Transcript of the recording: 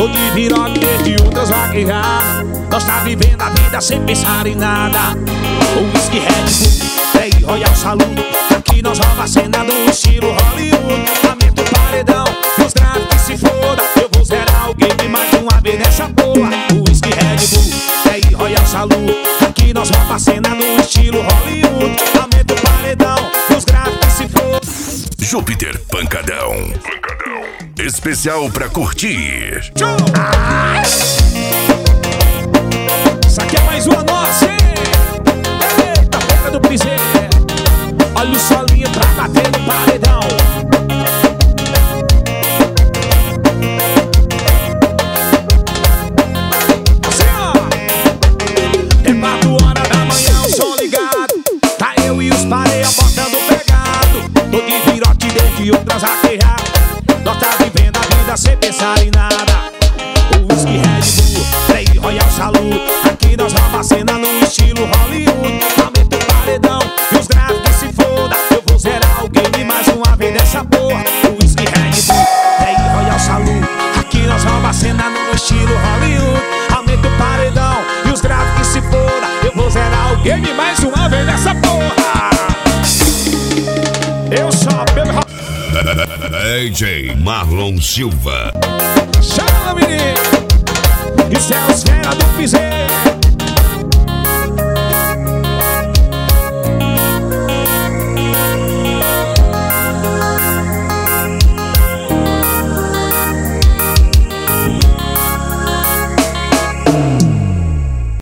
Tô de virote desde outras vaquejadas. Nós tá vivendo a vida sem pensar em nada. O whisky Red Bull, Play Royal Saludo. Aqui nós rouba a cena do estilo Hollywood. Aumenta o paredão, os graves que se foda. Eu vou zerar o game mais uma vez nessa porra. O whisky Red Bull, Play Royal Saludo. Aqui nós rouba a cena do estilo Hollywood. Aumenta o paredão, os graves que se foda. Júpiter Pancadão. Especial pra curtir. Isso aqui é mais uma nossa, hein? Eita, boca do priseiro. Olha o solinho pra bater no paredão. Assim, ó. É 4 horas da manhã, o som ligado. Tá eu e os pareia botando pegado. Tô de virote desde outras raquejadas. Nós tá vivendo a vida sem pensar em nada. O whisky Red Bull, Play Royal Saludo. Aqui nós rouba a cena no estilo Hollywood. Aumenta o paredão e os graves que se foda. Eu vou zerar o game mais uma vez nessa porra. O whisky Red Bull, Play Royal Saludo. Aqui nós rouba a cena no estilo Hollywood. Aumenta o paredão e os graves que se foda. Eu vou zerar o game mais uma vez nessa porra. Eu só pelo DJ Marlon Silva. chama, menino. Isso é os fera do piseiro.